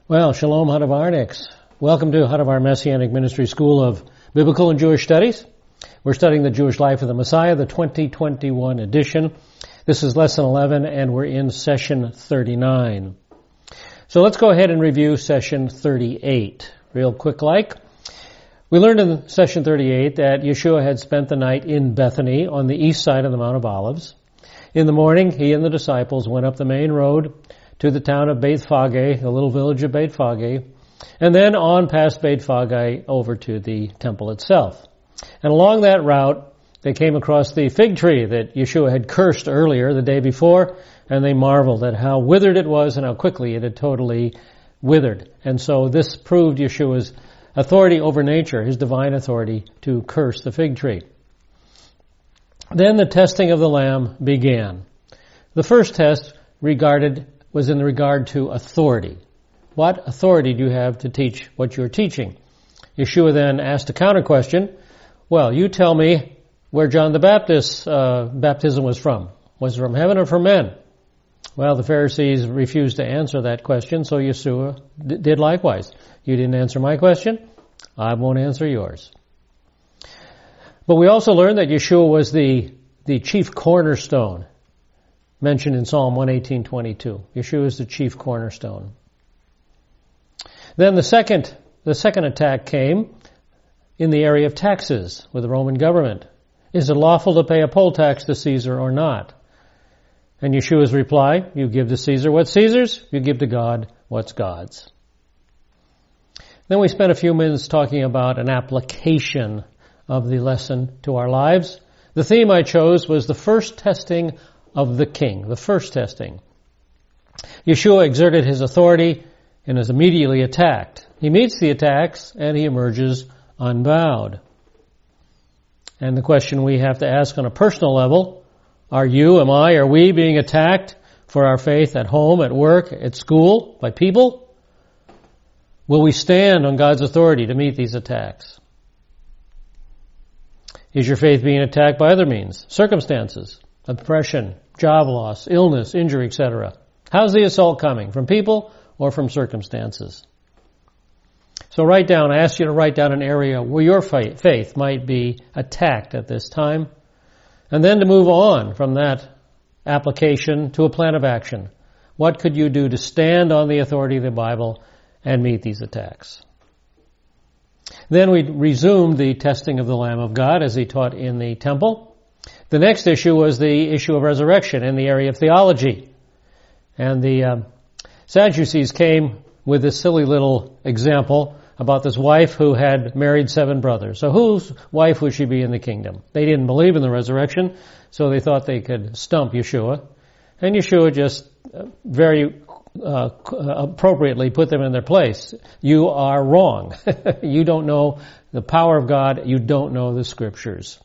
Well, Shalom Hadavarniks. Welcome to Hadavar Messianic Ministry School of Biblical and Jewish Studies. We're studying the Jewish life of the Messiah, the 2021 edition. This is Lesson 11, and we're in Session 39. So let's go ahead and review Session 38. Real quick like. We learned in Session 38 that Yeshua had spent the night in Bethany on the east side of the Mount of Olives. In the morning, he and the disciples went up the main road to the town of Beit Fage, the little village of Beit Fage, and then on past Beit Fage over to the temple itself. And along that route, they came across the fig tree that Yeshua had cursed earlier the day before, and they marveled at how withered it was and how quickly it had totally withered. And so this proved Yeshua's authority over nature, his divine authority to curse the fig tree. Then the testing of the Lamb began. The first test was in regard to authority. What authority do you have to teach what you're teaching? Yeshua then asked a counter question. Well, you tell me where John the Baptist's baptism was from. Was it from heaven or from men? Well, the Pharisees refused to answer that question, so Yeshua did likewise. You didn't answer my question, I won't answer yours. But we also learned that Yeshua was the chief cornerstone mentioned in Psalm 118:22. Yeshua is the chief cornerstone. Then the second attack came in the area of taxes with the Roman government. Is it lawful to pay a poll tax to Caesar or not? And Yeshua's reply, you give to Caesar what's Caesar's, you give to God what's God's. Then we spent a few minutes talking about an application of the lesson to our lives. The theme I chose was the first testing of the king, the first testing. Yeshua exerted his authority and is immediately attacked. He meets the attacks and he emerges unbowed. And the question we have to ask on a personal level, are we being attacked for our faith at home, at work, at school, by people? Will we stand on God's authority to meet these attacks? Is your faith being attacked by other means, circumstances, oppression, job loss, illness, injury, etc.? How's the assault coming? From people or from circumstances? So I ask you to write down an area where your faith might be attacked at this time, and then to move on from that application to a plan of action. What could you do to stand on the authority of the Bible and meet these attacks? Then we resumed the testing of the Lamb of God as he taught in the temple. The next issue was the issue of resurrection in the area of theology. And the Sadducees came with this silly little example about this wife who had married 7 brothers. So whose wife would she be in the kingdom? They didn't believe in the resurrection, so they thought they could stump Yeshua. And Yeshua just very appropriately put them in their place. You are wrong. You don't know the power of God. You don't know the scriptures.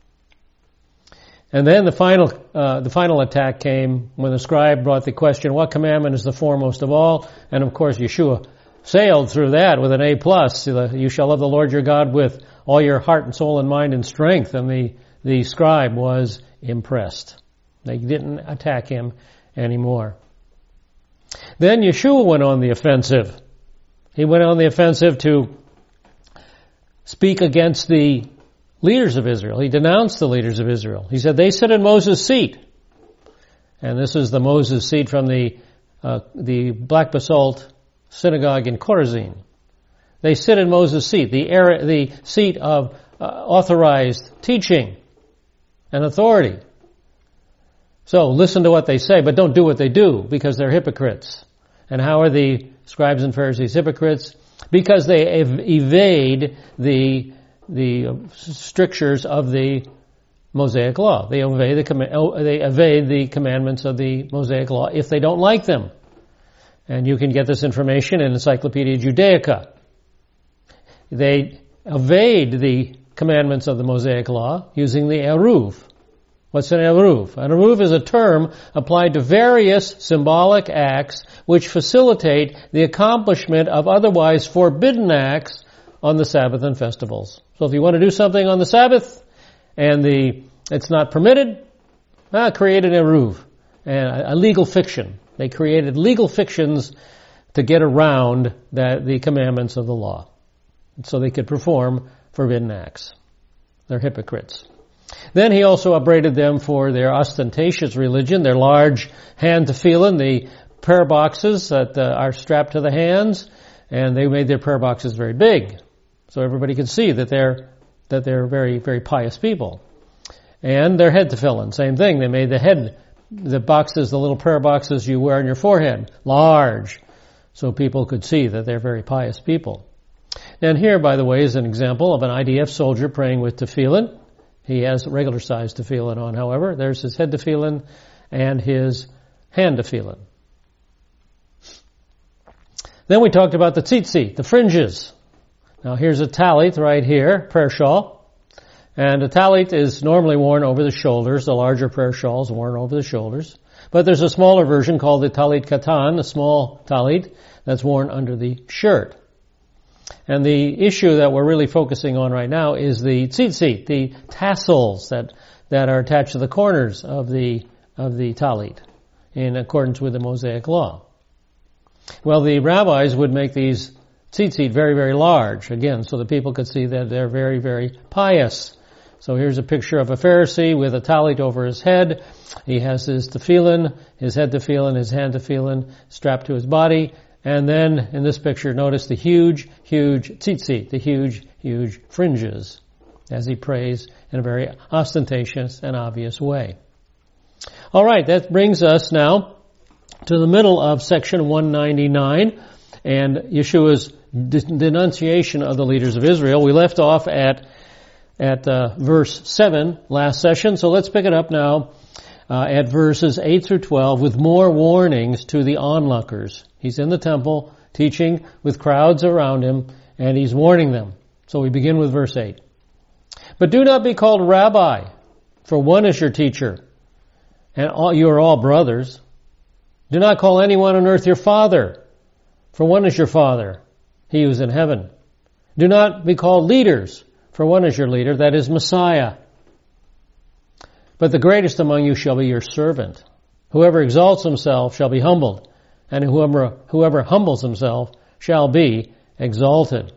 And then the final attack came when the scribe brought the question, what commandment is the foremost of all? And of course Yeshua sailed through that with an A+. You shall love the Lord your God with all your heart and soul and mind and strength. And the scribe was impressed. They didn't attack him anymore. Then Yeshua went on the offensive. He went on the offensive to speak against the leaders of Israel. He denounced the leaders of Israel. He said, they sit in Moses' seat. And this is the Moses seat from the Black Basalt synagogue in Chorazin. They sit in Moses' seat, the seat of authorized teaching and authority. So listen to what they say, but don't do what they do, because they're hypocrites. And how are the scribes and Pharisees hypocrites? Because they evade the strictures of the Mosaic Law. They evade the commandments of the Mosaic Law if they don't like them. And you can get this information in Encyclopedia Judaica. They evade the commandments of the Mosaic Law using the Eruv. What's an Eruv? An Eruv is a term applied to various symbolic acts which facilitate the accomplishment of otherwise forbidden acts on the Sabbath and festivals. So if you want to do something on the Sabbath and it's not permitted, create an Eruv, a legal fiction. They created legal fictions to get around the commandments of the law, so they could perform forbidden acts. They're hypocrites. Then he also upbraided them for their ostentatious religion, their large hand tefillin, the prayer boxes that are strapped to the hands, and they made their prayer boxes very big, so everybody could see that they're very, very pious people. And their head tefillin, same thing. They made the boxes, the little prayer boxes you wear on your forehead, large, so people could see that they're very pious people. And here, by the way, is an example of an IDF soldier praying with tefillin. He has regular sized tefillin on, however. There's his head tefillin and his hand tefillin. Then we talked about the tzitzit, the fringes. Now here's a talit right here, prayer shawl. And a talit is normally worn over the shoulders. The larger prayer shawl is worn over the shoulders. But there's a smaller version called the talit katan, a small talit that's worn under the shirt. And the issue that we're really focusing on right now is the tzitzit, the tassels that are attached to the corners of the talit in accordance with the Mosaic law. Well, the rabbis would make these tzitzit very, very large, again, so that people could see that they're very, very pious. So here's a picture of a Pharisee with a talit over his head. He has his tefillin, his head tefillin, his hand tefillin strapped to his body. And then in this picture, notice the huge, huge tzitzit, the huge, huge fringes, as he prays in a very ostentatious and obvious way. All right, that brings us now to the middle of section 199 and Yeshua's denunciation of the leaders of Israel. We left off at verse 7 last session, so let's pick it up now at verses 8 through 12 with more warnings to the onlookers. He's in the temple teaching with crowds around him, and he's warning them. So we begin with verse 8. But do not be called rabbi, for one is your teacher, and you are all brothers. Do not call anyone on earth your father, for one is your father, he who is in heaven. Do not be called leaders, for one is your leader, that is Messiah. But the greatest among you shall be your servant. Whoever exalts himself shall be humbled, and whoever humbles himself shall be exalted.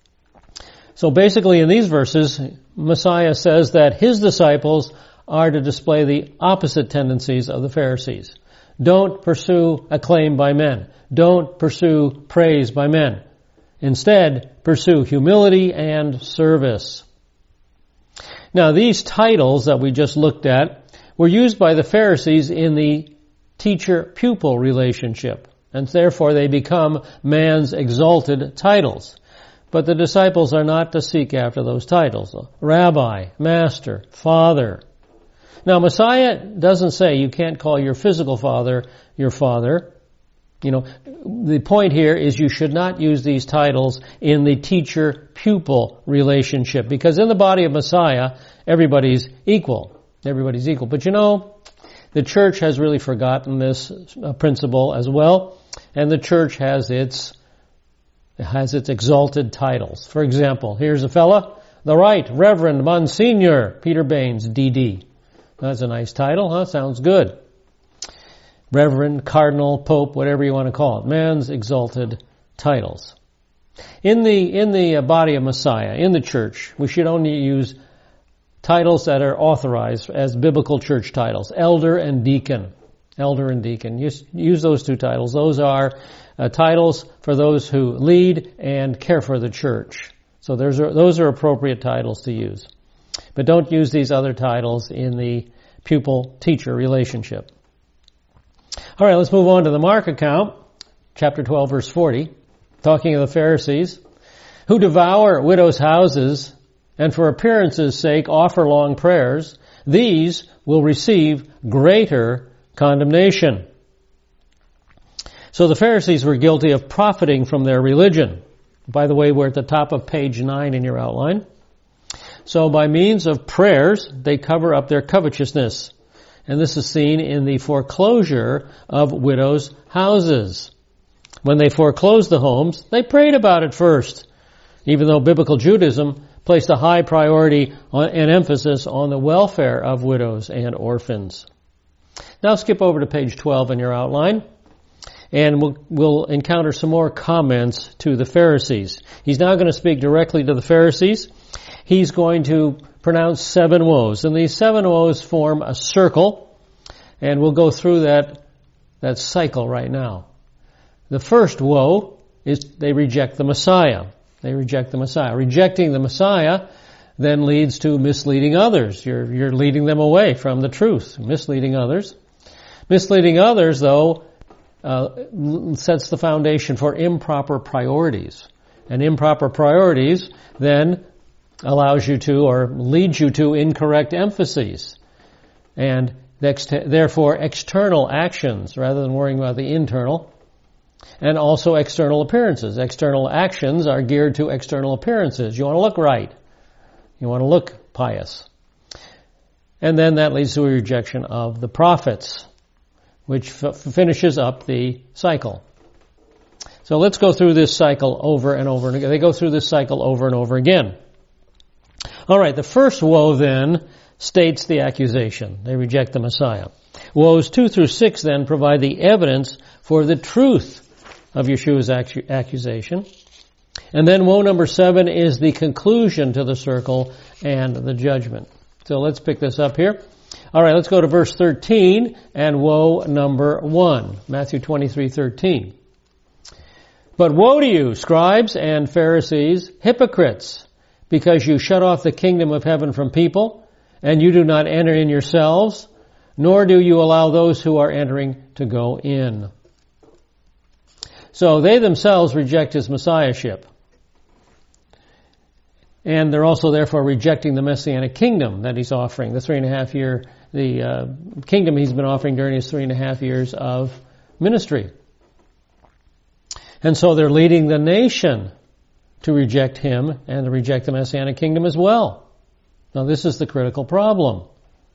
So basically in these verses, Messiah says that his disciples are to display the opposite tendencies of the Pharisees. Don't pursue acclaim by men. Don't pursue praise by men. Instead, pursue humility and service. Now, these titles that we just looked at were used by the Pharisees in the teacher-pupil relationship, and therefore they become man's exalted titles. But the disciples are not to seek after those titles. Rabbi, master, father. Now, Messiah doesn't say you can't call your physical father your father. You know, the point here is you should not use these titles in the teacher-pupil relationship, because in the body of Messiah, everybody's equal. Everybody's equal. But you know, the church has really forgotten this principle as well, and the church has its exalted titles. For example, here's a fella, the Right Reverend Monsignor Peter Baines, D.D. That's a nice title, huh? Sounds good. Reverend, Cardinal, Pope, whatever you want to call it. Man's exalted titles. In the body of Messiah, in the church, we should only use titles that are authorized as biblical church titles. Elder and deacon. Elder and deacon. Use those two titles. Those are titles for those who lead and care for the church. So those are appropriate titles to use. But don't use these other titles in the pupil-teacher relationship. All right, let's move on to the Mark account, chapter 12, verse 40, talking of the Pharisees, who devour widows' houses and for appearance's sake offer long prayers. These will receive greater condemnation. So the Pharisees were guilty of profiting from their religion. By the way, we're at the top of page 9 in your outline. So by means of prayers, they cover up their covetousness. And this is seen in the foreclosure of widows' houses. When they foreclosed the homes, they prayed about it first, even though biblical Judaism placed a high priority and emphasis on the welfare of widows and orphans. Now skip over to page 12 in your outline. And we'll encounter some more comments to the Pharisees. He's now going to speak directly to the Pharisees. He's going to pronounce 7 woes. And these 7 woes form a circle. And we'll go through that cycle right now. The first woe is they reject the Messiah. They reject the Messiah. Rejecting the Messiah then leads to misleading others. You're leading them away from the truth, misleading others. Misleading others, though, sets the foundation for improper priorities. And improper priorities then allows you to, or leads you to, incorrect emphases. And therefore external actions rather than worrying about the internal. And also external appearances. External actions are geared to external appearances. You want to look right. You want to look pious. And then that leads to a rejection of the prophets, which finishes up the cycle. So let's go through this cycle over and over again. They go through this cycle over and over again. All right, the first woe then states the accusation. They reject the Messiah. Woes 2 through 6 then provide the evidence for the truth of Yeshua's accusation. And then woe number 7 is the conclusion to the circle and the judgment. So let's pick this up here. All right, let's go to verse 13 and woe number 1. Matthew 23:13. But woe to you, scribes and Pharisees, hypocrites, because you shut off the kingdom of heaven from people, and you do not enter in yourselves, nor do you allow those who are entering to go in. So they themselves reject his messiahship. And they're also therefore rejecting the messianic kingdom that he's offering, the kingdom he's been offering during his 3.5 years of ministry. And so they're leading the nation to reject him and to reject the messianic kingdom as well. Now this is the critical problem.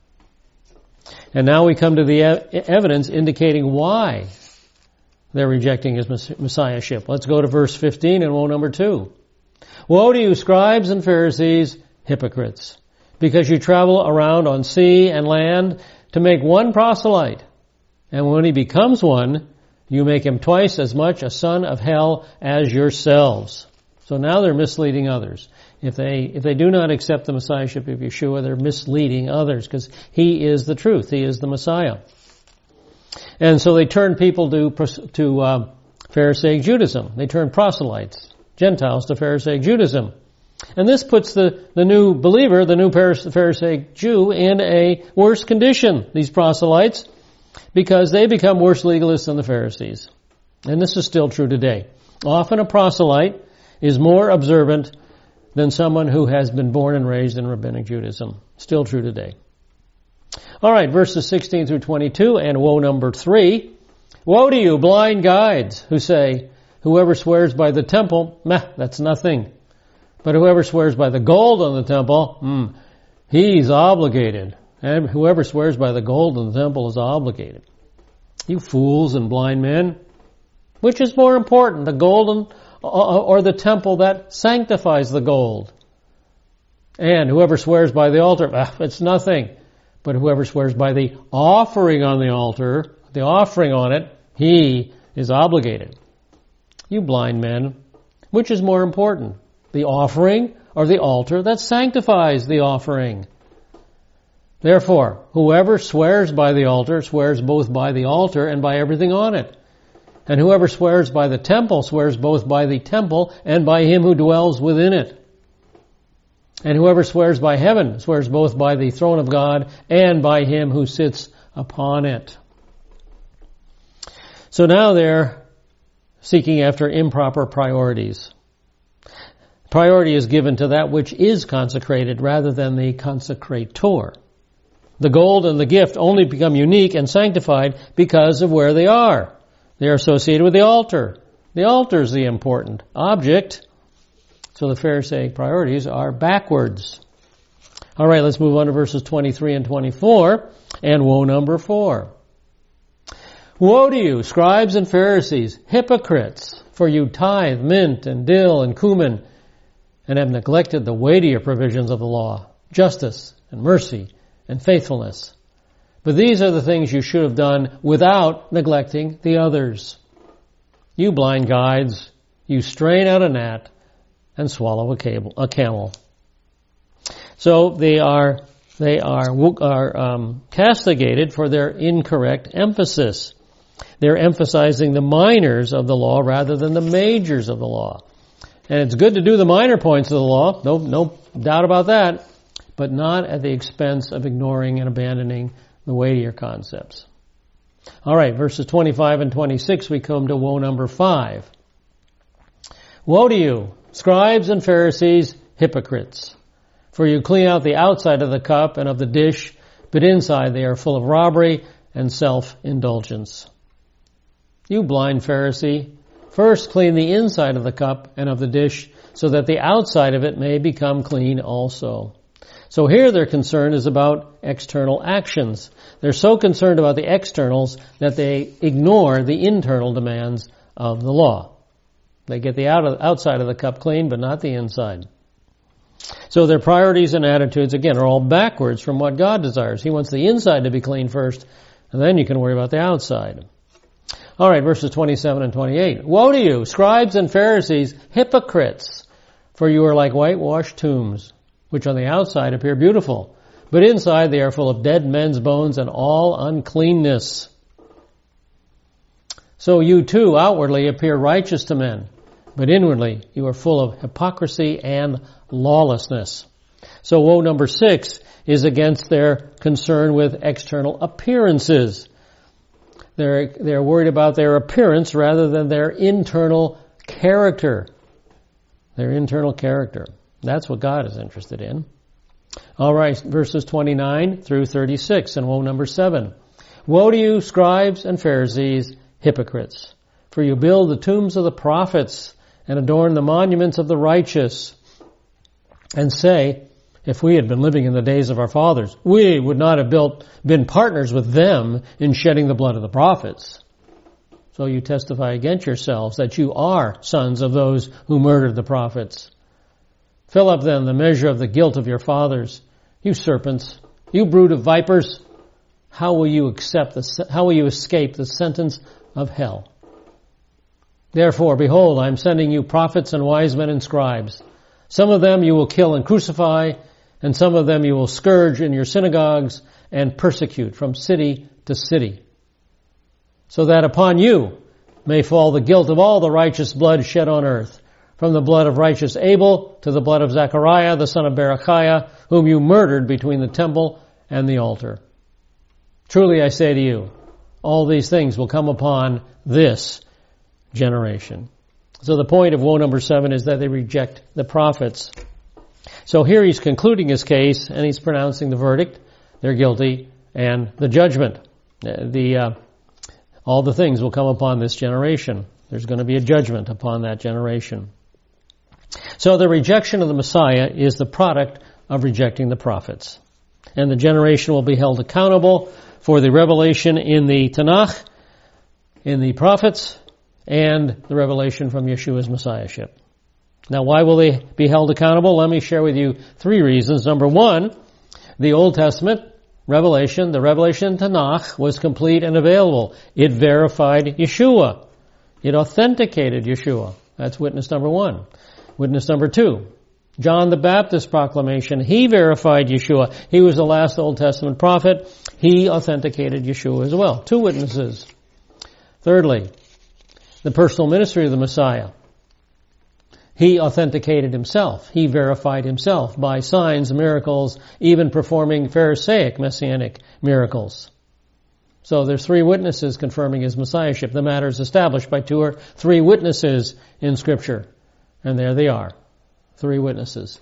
And now we come to the evidence indicating why they're rejecting his messiahship. Let's go to verse 15 and woe number 2. Woe to you, scribes and Pharisees, hypocrites, because you travel around on sea and land to make one proselyte. And when he becomes one, you make him twice as much a son of hell as yourselves. So now they're misleading others. If they do not accept the messiahship of Yeshua, they're misleading others because he is the truth. He is the Messiah. And so they turn people to Pharisaic Judaism. They turn proselytes, Gentiles, to Pharisaic Judaism. And this puts the new believer, the new Pharisaic Jew, in a worse condition, these proselytes, because they become worse legalists than the Pharisees. And this is still true today. Often a proselyte is more observant than someone who has been born and raised in rabbinic Judaism. Still true today. All right, verses 16 through 22, and woe number 3. Woe to you, blind guides, who say, whoever swears by the temple, that's nothing. But whoever swears by the gold on the temple, he's obligated. And whoever swears by the gold on the temple is obligated. You fools and blind men. Which is more important, the gold or the temple that sanctifies the gold? And whoever swears by the altar, it's nothing. But whoever swears by the offering on the altar, the offering on it, he is obligated. You blind men. Which is more important, the offering or the altar that sanctifies the offering? Therefore, whoever swears by the altar swears both by the altar and by everything on it. And whoever swears by the temple swears both by the temple and by him who dwells within it. And whoever swears by heaven swears both by the throne of God and by him who sits upon it. So now they're seeking after improper priorities. Priority is given to that which is consecrated rather than the consecrator. The gold and the gift only become unique and sanctified because of where they are. They are associated with the altar. The altar is the important object. So the Pharisaic priorities are backwards. All right, let's move on to verses 23 and 24, and woe number 4. Woe to you, scribes and Pharisees, hypocrites, for you tithe mint and dill and cumin, and have neglected the weightier provisions of the law, justice and mercy and faithfulness. But these are the things you should have done without neglecting the others. You blind guides, you strain out a gnat and swallow a camel. So they are castigated for their incorrect emphasis. They're emphasizing the minors of the law rather than the majors of the law. And it's good to do the minor points of the law, no doubt about that, but not at the expense of ignoring and abandoning the weightier concepts. All right, verses 25 and 26, we come to woe number 5. Woe to you, scribes and Pharisees, hypocrites! For you clean out the outside of the cup and of the dish, but inside they are full of robbery and self-indulgence. You blind Pharisee, first clean the inside of the cup and of the dish, so that the outside of it may become clean also. So here their concern is about external actions. They're so concerned about the externals that they ignore the internal demands of the law. They get the outside of the cup clean, but not the inside. So their priorities and attitudes, again, are all backwards from what God desires. He wants the inside to be clean first, and then you can worry about the outside. All right, verses 27 and 28. Woe to you, scribes and Pharisees, hypocrites! For you are like whitewashed tombs, which on the outside appear beautiful, but inside they are full of dead men's bones and all uncleanness. So you too outwardly appear righteous to men, but inwardly you are full of hypocrisy and lawlessness. So woe number 6 is against their concern with external appearances. They're worried about their appearance rather than their internal character. Their internal character. That's what God is interested in. All right, verses 29 through 36 and woe number 7. Woe to you, scribes and Pharisees, hypocrites! For you build the tombs of the prophets and adorn the monuments of the righteous, and say, if we had been living in the days of our fathers, we would not have been partners with them in shedding the blood of the prophets. So you testify against yourselves that you are sons of those who murdered the prophets. Fill up then the measure of the guilt of your fathers, you serpents, you brood of vipers. How will you escape the sentence of hell? Therefore, behold, I am sending you prophets and wise men and scribes. Some of them you will kill and crucify, and some of them you will scourge in your synagogues and persecute from city to city, so that upon you may fall the guilt of all the righteous blood shed on earth, from the blood of righteous Abel to the blood of Zechariah, the son of Berechiah, whom you murdered between the temple and the altar. Truly I say to you, all these things will come upon this generation. So the point of woe number 7 is that they reject the prophets. So here he's concluding his case and he's pronouncing the verdict. They're guilty and the judgment. All the things will come upon this generation. There's going to be a judgment upon that generation. So the rejection of the Messiah is the product of rejecting the prophets. And the generation will be held accountable for the revelation in the Tanakh, in the prophets, and the revelation from Yeshua's Messiahship. Now, why will they be held accountable? Let me share with you 3 reasons. Number 1, the Old Testament revelation, the revelation in Tanakh, was complete and available. It verified Yeshua. It authenticated Yeshua. That's witness number 1. Witness number 2, John the Baptist's proclamation. He verified Yeshua. He was the last Old Testament prophet. He authenticated Yeshua as well. 2 witnesses. Thirdly, the personal ministry of the Messiah. He authenticated himself. He verified himself by signs, miracles, even performing Pharisaic messianic miracles. So there's 3 witnesses confirming his messiahship. The matter is established by 2 or 3 witnesses in Scripture. And there they are. 3 witnesses.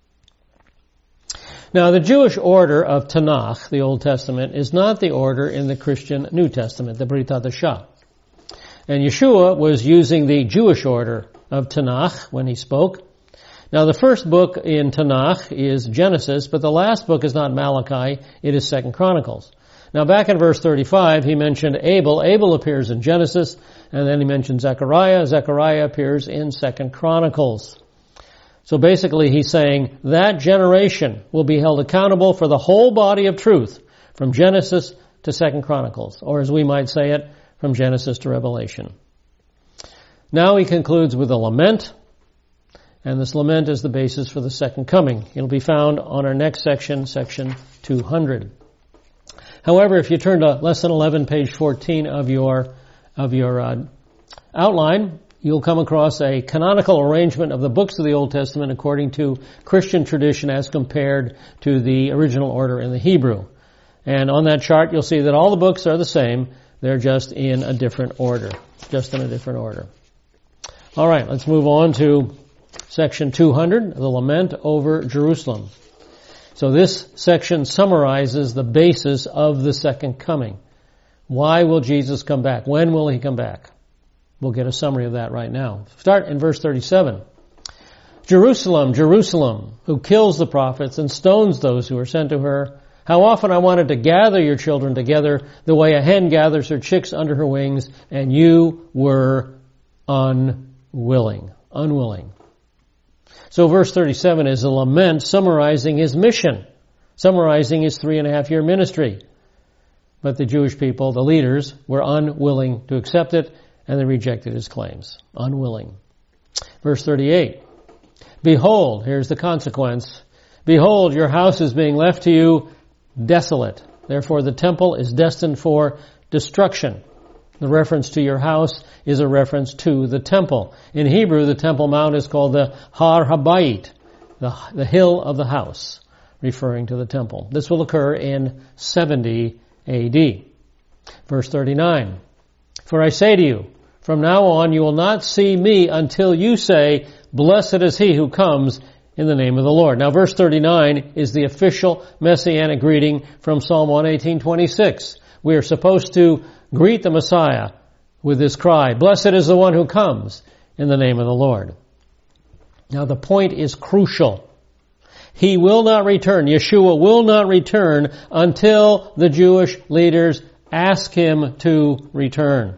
Now, the Jewish order of Tanakh, the Old Testament, is not the order in the Christian New Testament, the Brit Hadashah. And Yeshua was using the Jewish order of Tanakh when he spoke. Now, the first book in Tanakh is Genesis, but the last book is not Malachi, it is 2 Chronicles. Now, back in verse 35, he mentioned Abel. Abel appears in Genesis, and then he mentioned Zechariah. Zechariah appears in 2 Chronicles. So basically, he's saying that generation will be held accountable for the whole body of truth, from Genesis to 2 Chronicles, or as we might say it, from Genesis to Revelation. Now he concludes with a lament, and this lament is the basis for the second coming. It'll be found on our next section, section 200. However, if you turn to lesson 11, page 14 of your outline, you'll come across a canonical arrangement of the books of the Old Testament according to Christian tradition as compared to the original order in the Hebrew. And on that chart, you'll see that all the books are the same. They're just in a different order. All right, let's move on to section 200, the lament over Jerusalem. So this section summarizes the basis of the second coming. Why will Jesus come back? When will he come back? We'll get a summary of that right now. Start in verse 37. Jerusalem, Jerusalem, who kills the prophets and stones those who are sent to her. How often I wanted to gather your children together the way a hen gathers her chicks under her wings, and you were unwilling. So verse 37 is a lament summarizing his mission, summarizing his 3.5-year ministry. But the Jewish people, the leaders, were unwilling to accept it, and they rejected his claims. Unwilling. Verse 38. Behold, here's the consequence. Behold, your house is being left to you desolate. Therefore the temple is destined for destruction. The reference to your house is a reference to the temple. In Hebrew, the Temple Mount is called the Har Habayit, the hill of the house, referring to the temple. This will occur in 70 AD. Verse 39. For I say to you, from now on you will not see me until you say, blessed is he who comes in the name of the Lord. Now verse 39 is the official messianic greeting from Psalm 118:26. We are supposed to greet the Messiah with this cry, blessed is the one who comes in the name of the Lord. Now the point is crucial. He will not return, Yeshua will not return until the Jewish leaders ask him to return.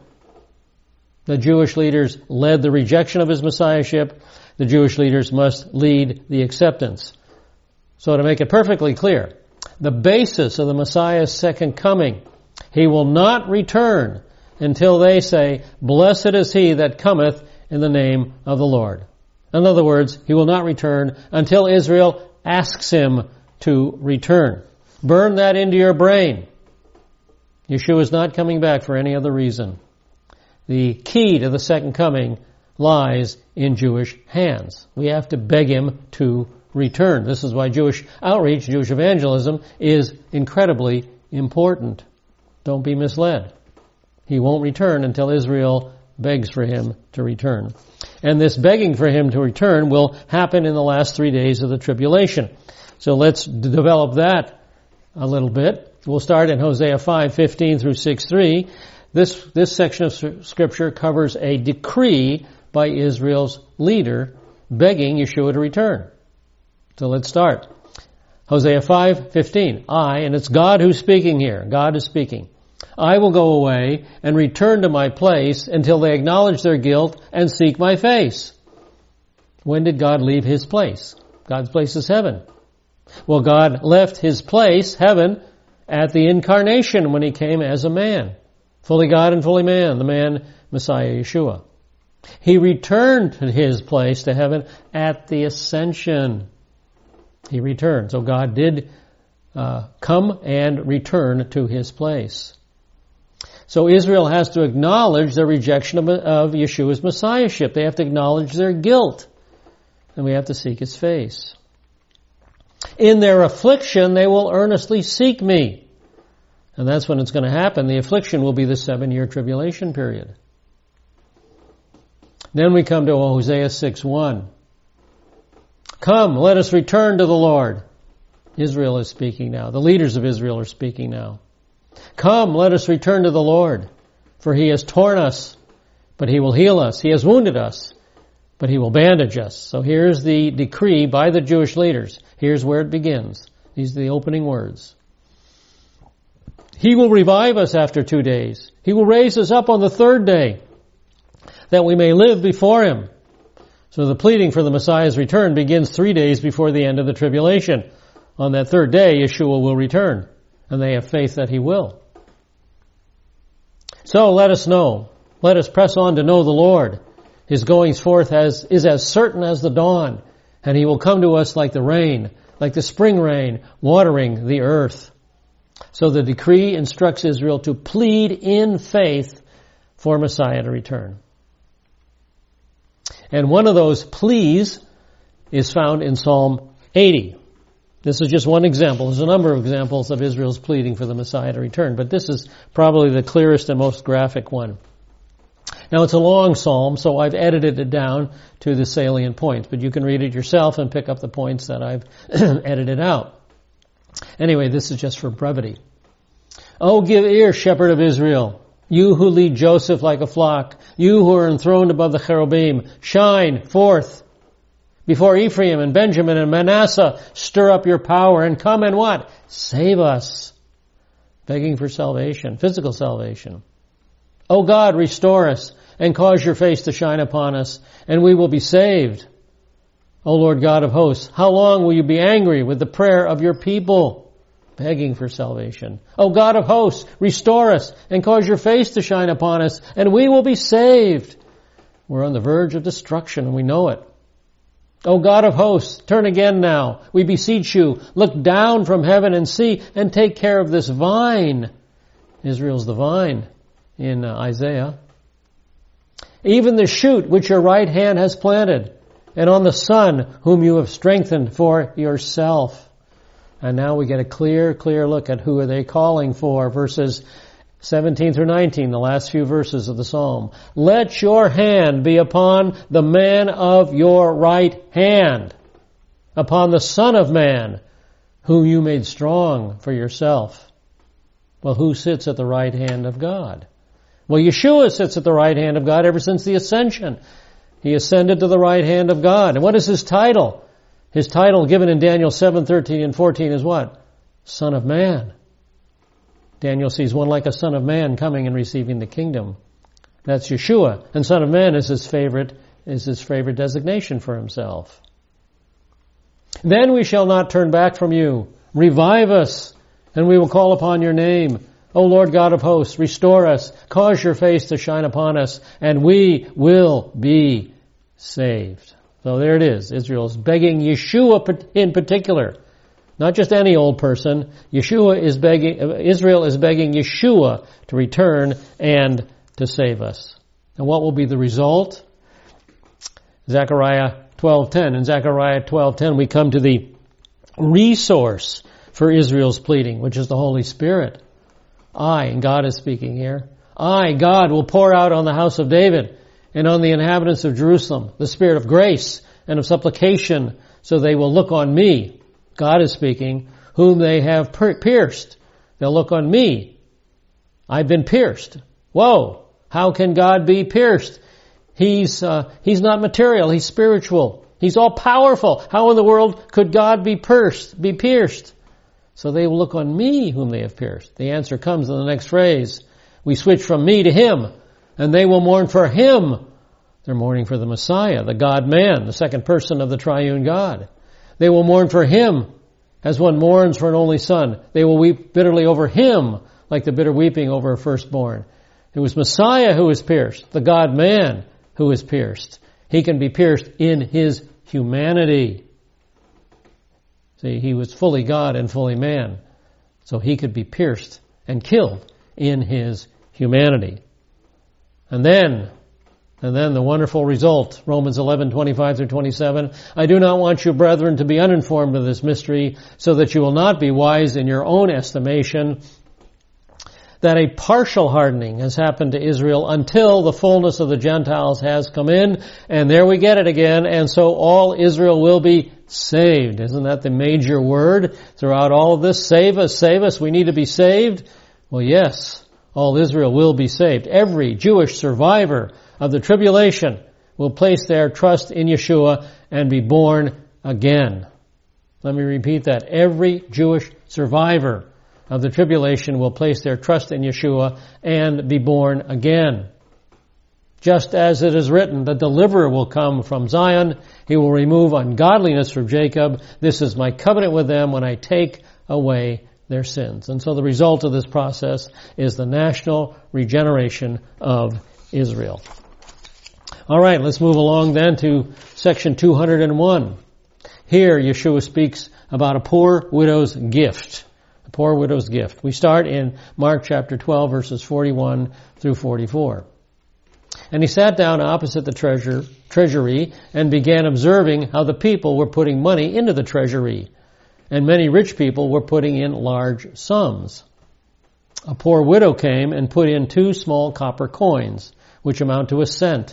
The Jewish leaders led the rejection of his messiahship. The Jewish leaders must lead the acceptance. So to make it perfectly clear, the basis of the Messiah's second coming, he will not return until they say, blessed is he that cometh in the name of the Lord. In other words, he will not return until Israel asks him to return. Burn that into your brain. Yeshua is not coming back for any other reason. The key to the second coming lies in Jewish hands. We have to beg him to return. This is why Jewish outreach, Jewish evangelism is incredibly important. Don't be misled. He won't return until Israel begs for him to return. And this begging for him to return will happen in the last 3 days of the tribulation. So let's develop that a little bit. We'll start in Hosea 5:15 through 6:3. This section of Scripture covers a decree by Israel's leader begging Yeshua to return. So let's start. Hosea 5:15. And it's God who's speaking here. God is speaking. I will go away and return to my place until they acknowledge their guilt and seek my face. When did God leave his place? God's place is heaven. Well, God left his place, heaven, at the incarnation when he came as a man. Fully God and fully man, the man Messiah Yeshua. He returned to his place, to heaven, at the ascension. He returned. So God did come and return to his place. So Israel has to acknowledge their rejection of Yeshua's messiahship. They have to acknowledge their guilt. And we have to seek his face. In their affliction, they will earnestly seek me. And that's when it's going to happen. The affliction will be the 7-year tribulation period. Then we come to Hosea 6:1. Come, let us return to the Lord. Israel is speaking now. The leaders of Israel are speaking now. Come, let us return to the Lord. For he has torn us, but he will heal us. He has wounded us, but he will bandage us. So here's the decree by the Jewish leaders. Here's where it begins. These are the opening words. He will revive us after 2 days. He will raise us up on the 3rd day, that we may live before him. So the pleading for the Messiah's return begins 3 days before the end of the tribulation. On that 3rd day, Yeshua will return, and they have faith that he will. So let us know. Let us press on to know the Lord. His goings forth is as certain as the dawn, and he will come to us like the rain, like the spring rain, watering the earth. So the decree instructs Israel to plead in faith for Messiah to return. And one of those pleas is found in Psalm 80. This is just one example. There's a number of examples of Israel's pleading for the Messiah to return, but this is probably the clearest and most graphic one. Now, it's a long psalm, so I've edited it down to the salient points, but you can read it yourself and pick up the points that I've edited out. Anyway, this is just for brevity. Oh, give ear, shepherd of Israel, you who lead Joseph like a flock, you who are enthroned above the cherubim, shine forth. Before Ephraim and Benjamin and Manasseh, stir up your power and come and what? Save us. Begging for salvation, physical salvation. O God, restore us and cause your face to shine upon us, and we will be saved. O Lord God of hosts, how long will you be angry with the prayer of your people? Begging for salvation. O God of hosts, restore us and cause your face to shine upon us, and we will be saved. We're on the verge of destruction, and we know it. O God of hosts, turn again now. We beseech you, look down from heaven and see, and take care of this vine. Israel's the vine in Isaiah. Even the shoot which your right hand has planted, and on the Son whom you have strengthened for yourself. And now we get a clear look at who are they calling for. Verses 17 through 19, the last few verses of the psalm. Let your hand be upon the man of your right hand, upon the Son of Man, whom you made strong for yourself. Well, who sits at the right hand of God? Well, Yeshua sits at the right hand of God ever since the ascension. He ascended to the right hand of God. And what is his title? His title given in Daniel 7:13 and 14 is what? Son of Man. Daniel sees one like a son of man coming and receiving the kingdom. That's Yeshua. And Son of Man is his favorite designation for himself. Then we shall not turn back from you. Revive us, and we will call upon your name. O Lord God of hosts, restore us, cause your face to shine upon us, and we will be saved. So there it is. Israel's begging Yeshua in particular. Not just any old person. Israel is begging Yeshua to return and to save us. And what will be the result? Zechariah 12:10. In Zechariah 12:10 we come to the resource for Israel's pleading, which is the Holy Spirit. And God is speaking here, God, will pour out on the house of David and on the inhabitants of Jerusalem the spirit of grace and of supplication, so they will look on me. God is speaking, whom they have pierced. They'll look on me. I've been pierced. Whoa! How can God be pierced? He's not material. He's spiritual. He's all powerful. How in the world could God be pierced? So they will look on me whom they have pierced. The answer comes in the next phrase. We switch from me to him, and they will mourn for him. They're mourning for the Messiah, the God-man, the second person of the triune God. They will mourn for him as one mourns for an only son. They will weep bitterly over him like the bitter weeping over a firstborn. It was Messiah who was pierced, the God-man who was pierced. He can be pierced in his humanity. See, he was fully God and fully man, so he could be pierced and killed in his humanity. And then the wonderful result, Romans 11:25 through 27. I do not want you, brethren, to be uninformed of this mystery, so that you will not be wise in your own estimation, that a partial hardening has happened to Israel until the fullness of the Gentiles has come in. And there we get it again. And so all Israel will be saved. Isn't that the major word throughout all of this? Save us, we need to be saved. Well, yes, all Israel will be saved. Every Jewish survivor of the tribulation will place their trust in Yeshua and be born again. Let me repeat that. Every Jewish survivor of the tribulation will place their trust in Yeshua and be born again. Just as it is written, the deliverer will come from Zion. He will remove ungodliness from Jacob. This is my covenant with them when I take away their sins. And so the result of this process is the national regeneration of Israel. All right, let's move along then to section 201. Here, Yeshua speaks about a poor widow's gift. A poor widow's gift. We start in Mark chapter 12, verses 41 through 44. And he sat down opposite the treasury and began observing how the people were putting money into the treasury. And many rich people were putting in large sums. A poor widow came and put in 2 small copper coins, which amount to a cent.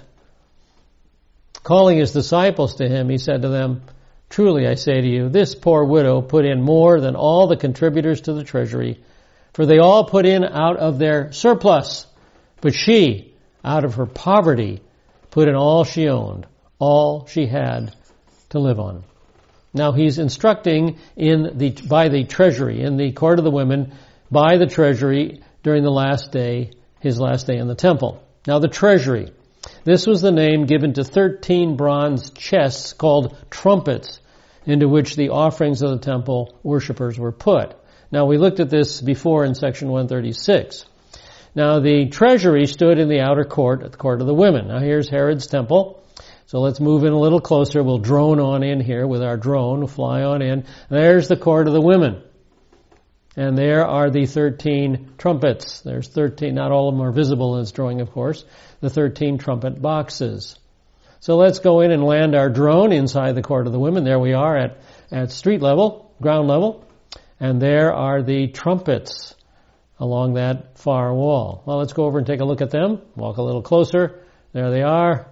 Calling his disciples to him, he said to them, "Truly I say to you, this poor widow put in more than all the contributors to the treasury, for they all put in out of their surplus, but she, out of her poverty, put in all she owned, all she had to live on." Now he's instructing by the treasury, in the court of the women, by the treasury during the last day, his last day in the temple. Now the treasury, this was the name given to 13 bronze chests called trumpets, into which the offerings of the temple worshipers were put. Now we looked at this before in section 136. Now the treasury stood in the outer court, at the court of the women. Now here's Herod's temple. So let's move in a little closer. We'll drone on in here with our drone. We'll fly on in. There's the court of the women. And there are the 13 trumpets. There's 13, not all of them are visible in this drawing, of course, the 13 trumpet boxes. So let's go in and land our drone inside the court of the women. There we are at street level, ground level. And there are the trumpets along that far wall. Well, let's go over and take a look at them. Walk a little closer. There they are.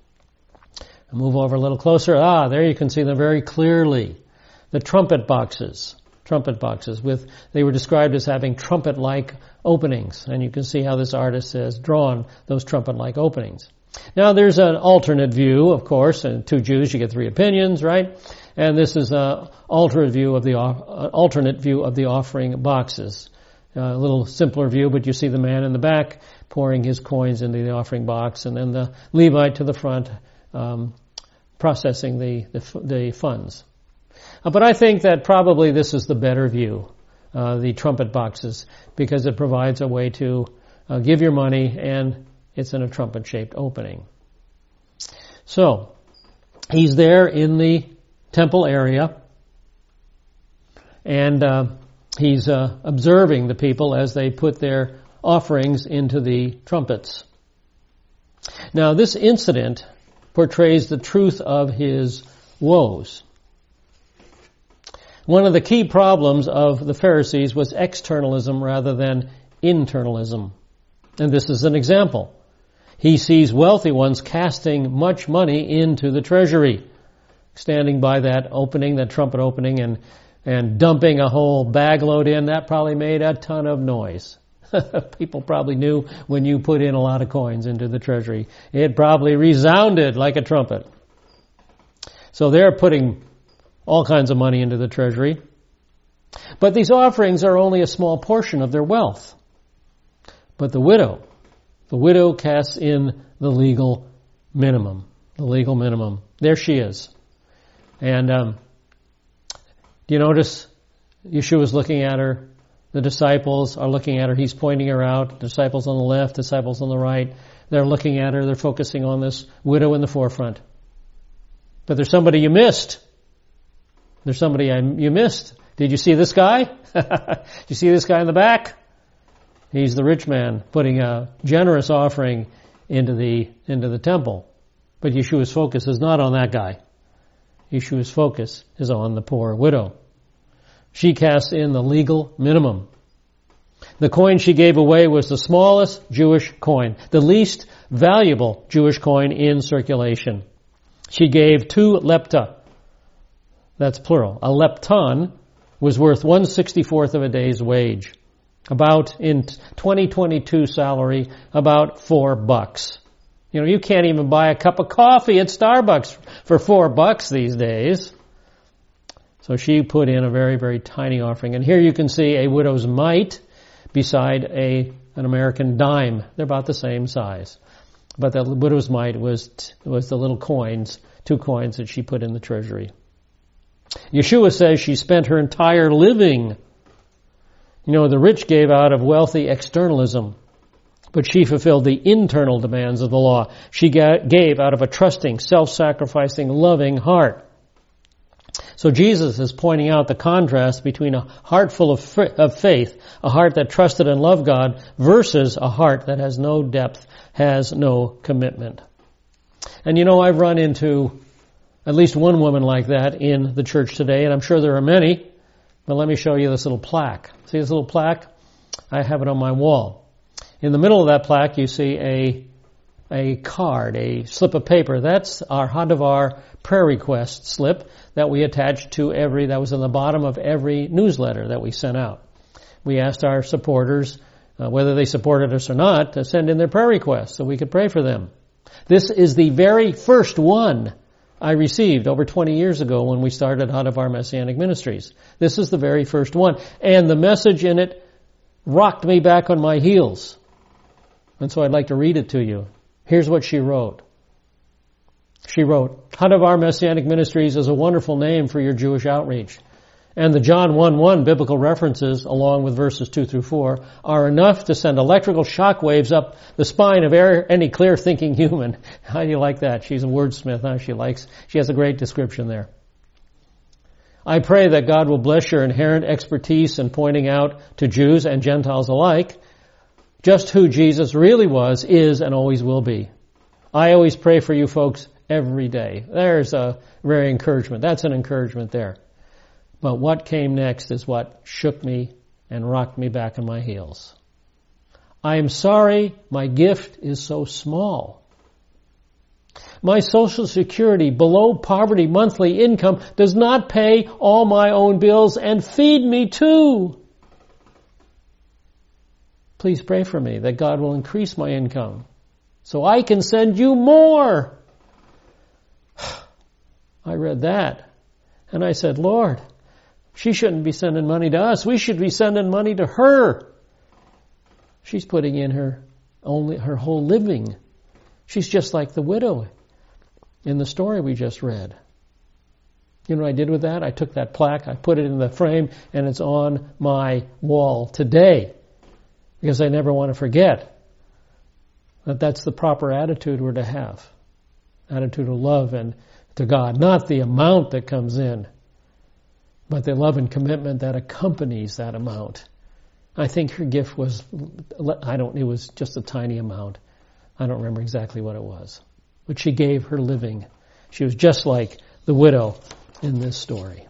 Move over a little closer. There you can see them very clearly. The trumpet boxes. They were described as having trumpet-like openings. And you can see how this artist has drawn those trumpet-like openings. Now there's an alternate view, of course, and 2 Jews, you get 3 opinions, right? And this is an alternate view of the offering boxes. A little simpler view, but you see the man in the back pouring his coins into the offering box, and then the Levite to the front processing the funds. But I think that probably this is the better view, the trumpet boxes, because it provides a way to give your money, and it's in a trumpet-shaped opening. So, he's there in the temple area, and he's observing the people as they put their offerings into the trumpets. Now, this incident portrays the truth of his woes. One of the key problems of the Pharisees was externalism rather than internalism. And this is an example. He sees wealthy ones casting much money into the treasury, standing by that opening, that trumpet opening, and dumping a whole bag load in. That probably made a ton of noise. People probably knew when you put in a lot of coins into the treasury. It probably resounded like a trumpet. So they're putting all kinds of money into the treasury. But these offerings are only a small portion of their wealth. But the widow casts in the legal minimum. The legal minimum. There she is. And do you notice Yeshua's looking at her? The disciples are looking at her. He's pointing her out. The disciples on the left, disciples on the right. They're looking at her. They're focusing on this widow in the forefront. But there's somebody you missed. There's somebody you missed. Did you see this guy? Did you see this guy in the back? He's the rich man putting a generous offering into the temple. But Yeshua's focus is not on that guy. Yeshua's focus is on the poor widow. She casts in the legal minimum. The coin she gave away was the smallest Jewish coin, the least valuable Jewish coin in circulation. She gave 2 lepta. That's plural. A lepton was worth 1/64th of a day's wage. About, in 2022 salary, about $4. You know, you can't even buy a cup of coffee at Starbucks for $4 these days. So she put in a very, very tiny offering. And here you can see a widow's mite beside an American dime. They're about the same size. But the widow's mite was the little coins, 2 coins that she put in the treasury. Yeshua says she spent her entire living. You know, the rich gave out of wealthy externalism. But she fulfilled the internal demands of the law. She gave out of a trusting, self-sacrificing, loving heart. So Jesus is pointing out the contrast between a heart full of faith, a heart that trusted and loved God, versus a heart that has no depth, has no commitment. And I've run into at least one woman like that in the church today, and I'm sure there are many, but let me show you this little plaque. See this little plaque? I have it on my wall. In the middle of that plaque, you see a card, a slip of paper. That's our Hadavar prayer request slip that we attached to that was in the bottom of every newsletter that we sent out. We asked our supporters, whether they supported us or not, to send in their prayer requests so we could pray for them. This is the very first one I received over 20 years ago when we started Hadavar Messianic Ministries. This is the very first one. And the message in it rocked me back on my heels. And so I'd like to read it to you. Here's what she wrote. She wrote, Hadavar Messianic Ministries is a wonderful name for your Jewish outreach. And the John 1:1 biblical references, along with verses 2 through 4, are enough to send electrical shock waves up the spine of any clear-thinking human. How do you like that? She's a wordsmith, huh? She has a great description there. I pray that God will bless your inherent expertise in pointing out to Jews and Gentiles alike just who Jesus really was, is, and always will be. I always pray for you folks every day. There's a very encouragement. That's an encouragement there. But what came next is what shook me and rocked me back on my heels. I am sorry my gift is so small. My Social Security below poverty monthly income does not pay all my own bills and feed me too. Please pray for me that God will increase my income so I can send you more. I read that and I said, Lord, she shouldn't be sending money to us. We should be sending money to her. She's putting in her whole living. She's just like the widow in the story we just read. You know what I did with that? I took that plaque, I put it in the frame, and it's on my wall today. Because I never want to forget that that's the proper attitude we're to have. Attitude of love and to God. Not the amount that comes in, but the love and commitment that accompanies that amount. I think her gift was, it was just a tiny amount. I don't remember exactly what it was. But she gave her living. She was just like the widow in this story.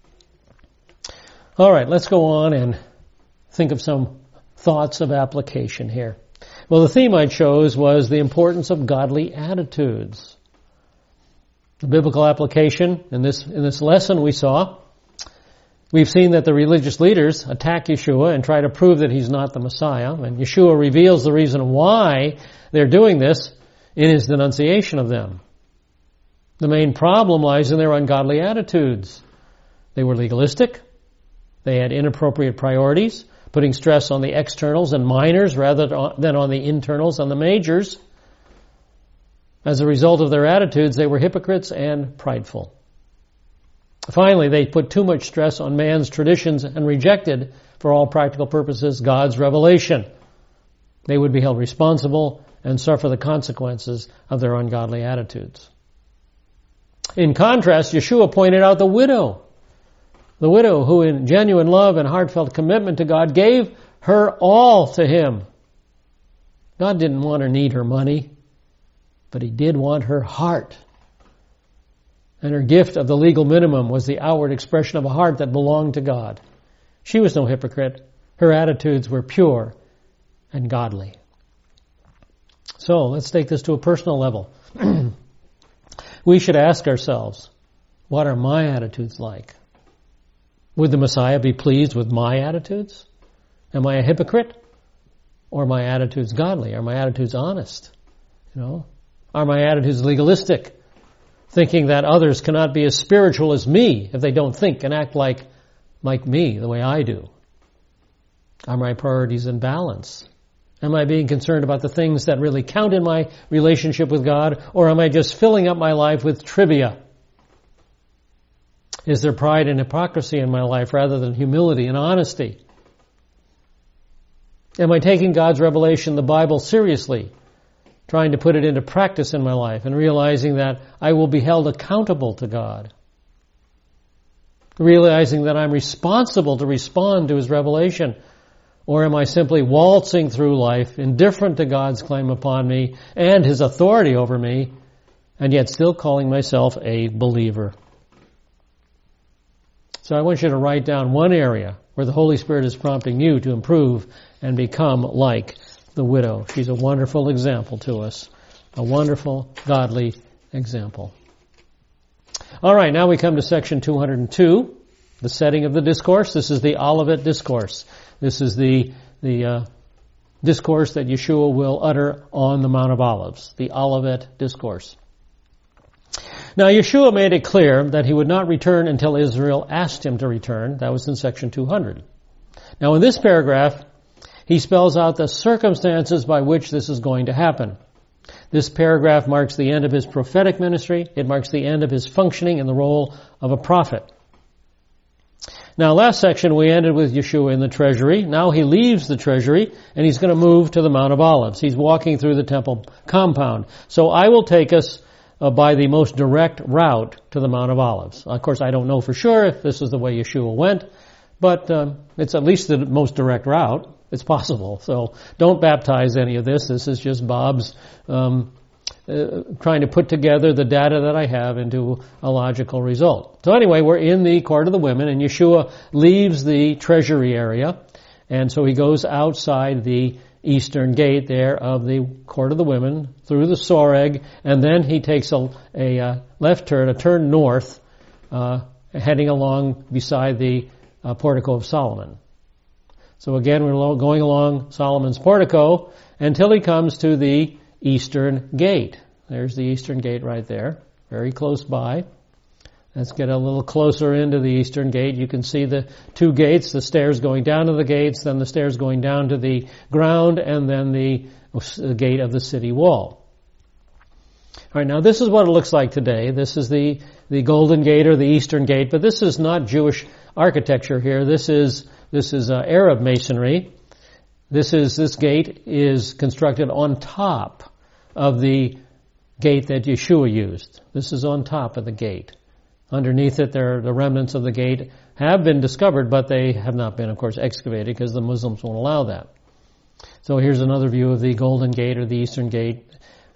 All right, let's go on and think of some thoughts of application here. Well, the theme I chose was the importance of godly attitudes. The biblical application in this lesson we've seen that the religious leaders attack Yeshua and try to prove that he's not the Messiah. And Yeshua reveals the reason why they're doing this in his denunciation of them. The main problem lies in their ungodly attitudes. They were legalistic. They had inappropriate priorities, putting stress on the externals and minors rather than on the internals and the majors. As a result of their attitudes, they were hypocrites and prideful. Finally, they put too much stress on man's traditions and rejected, for all practical purposes, God's revelation. They would be held responsible and suffer the consequences of their ungodly attitudes. In contrast, Yeshua pointed out the widow who in genuine love and heartfelt commitment to God gave her all to him. God didn't want or need her money, but he did want her heart. And her gift of the legal minimum was the outward expression of a heart that belonged to God. She was no hypocrite. Her attitudes were pure and godly. So let's take this to a personal level. We should ask ourselves, what are my attitudes like? Would the Messiah be pleased with my attitudes? Am I a hypocrite? Or are my attitudes godly? Are my attitudes honest? Are my attitudes legalistic? Thinking that others cannot be as spiritual as me if they don't think and act like me, the way I do. Are my priorities in balance? Am I being concerned about the things that really count in my relationship with God, or am I just filling up my life with trivia? Is there pride and hypocrisy in my life rather than humility and honesty? Am I taking God's revelation, the Bible, seriously? Trying to put it into practice in my life and realizing that I will be held accountable to God. Realizing that I'm responsible to respond to His revelation. Or am I simply waltzing through life, indifferent to God's claim upon me and His authority over me, and yet still calling myself a believer? So I want you to write down one area where the Holy Spirit is prompting you to improve and become like the widow. She's a wonderful example to us. A wonderful, godly example. All right, now we come to section 202, the setting of the discourse. This is the Olivet Discourse. This is the discourse that Yeshua will utter on the Mount of Olives, the Olivet Discourse. Now, Yeshua made it clear that He would not return until Israel asked Him to return. That was in section 200. Now, in this paragraph, He spells out the circumstances by which this is going to happen. This paragraph marks the end of His prophetic ministry. It marks the end of His functioning in the role of a prophet. Now, last section we ended with Yeshua in the treasury. Now He leaves the treasury and He's going to move to the Mount of Olives. He's walking through the temple compound. So I will take us by the most direct route to the Mount of Olives. Of course, I don't know for sure if this is the way Yeshua went, but it's at least the most direct route. It's possible. So don't baptize any of this. This is just Bob's trying to put together the data that I have into a logical result. So anyway, we're in the court of the women, and Yeshua leaves the treasury area, and so He goes outside the eastern gate there of the court of the women, through the Soreg, and then He takes a left turn, a turn north, heading along beside the portico of Solomon. So again, we're going along Solomon's portico until He comes to the eastern gate. There's the eastern gate right there, very close by. Let's get a little closer into the eastern gate. You can see the two gates, the stairs going down to the gates, then the stairs going down to the ground, and then the gate of the city wall. All right, now this is what it looks like today. This is the Golden Gate or the Eastern Gate, but this is not Jewish architecture here. This is Arab masonry. This gate is constructed on top of the gate that Yeshua used. This is on top of the gate. Underneath it, the remnants of the gate have been discovered, but they have not been, of course, excavated because the Muslims won't allow that. So here's another view of the Golden Gate or the Eastern Gate.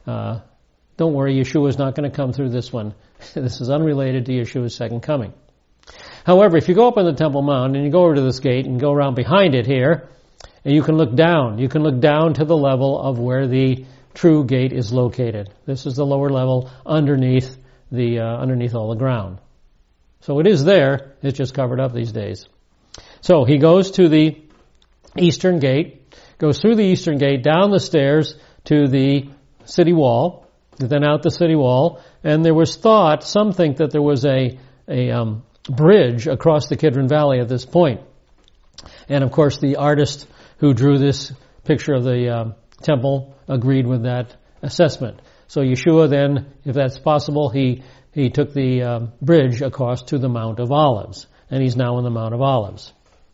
Don't worry, Yeshua is not going to come through this one. This is unrelated to Yeshua's second coming. However, if you go up on the Temple Mount and you go over to this gate and go around behind it here, and you can look down. You can look down to the level of where the true gate is located. This is the lower level underneath all the ground. So it is there. It's just covered up these days. So He goes to the eastern gate, goes through the eastern gate, down the stairs to the city wall, then out the city wall, and there was thought, some think that there was a bridge across the Kidron Valley at this point. And of course the artist who drew this picture of the temple agreed with that assessment. So Yeshua then, if that's possible, he took the bridge across to the Mount of Olives, and He's now on the Mount of Olives.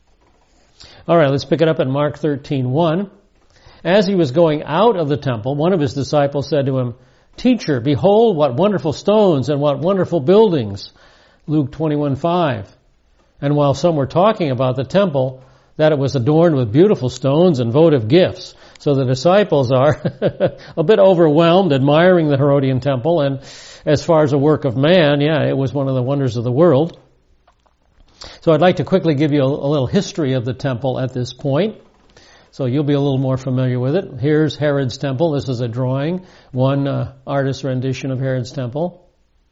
All right, let's pick it up at Mark 13:1. As He was going out of the temple, one of His disciples said to Him, "Teacher, behold what wonderful stones and what wonderful buildings." Luke 21:5. And while some were talking about the temple, that it was adorned with beautiful stones and votive gifts. So the disciples are a bit overwhelmed, admiring the Herodian temple, and as far as a work of man, it was one of the wonders of the world. So I'd like to quickly give you a little history of the temple at this point, so you'll be a little more familiar with it. Here's Herod's temple. This is a drawing, one artist's rendition of Herod's temple.